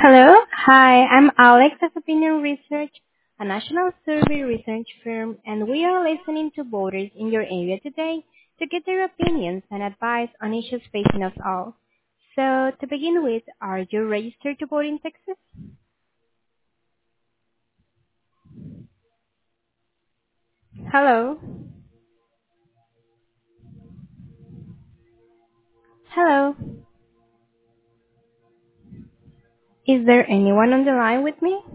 Hello. Hi, I'm Alex of Opinion Research, a national survey research firm, and we are listening to voters in your area today to get their opinions and advice on issues facing us all. So, to begin with, are you registered to vote in Texas? Hello. Hello. Is there anyone on the line with me?